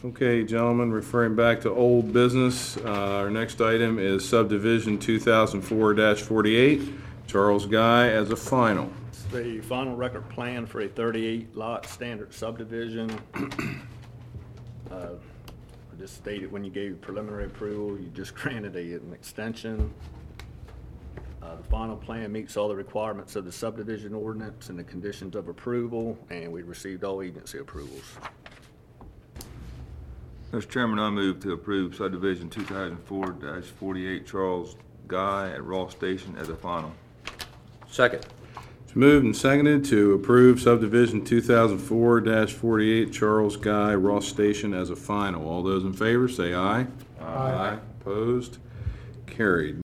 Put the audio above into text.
Okay, gentlemen, referring back to old business, our next item is subdivision 2004-48, Charles Guy as a final. It's the final record plan for a 38-lot standard subdivision. I just stated when you gave preliminary approval, you just granted an extension. The final plan meets all the requirements of the subdivision ordinance and the conditions of approval, and we received all agency approvals. Mr. Chairman, I move to approve subdivision 2004-48 Charles Guy at Ross Station as a final. Second. It's moved and seconded to approve subdivision 2004-48 Charles Guy, Ross Station as a final. All those in favor say aye. Aye. Opposed? Carried.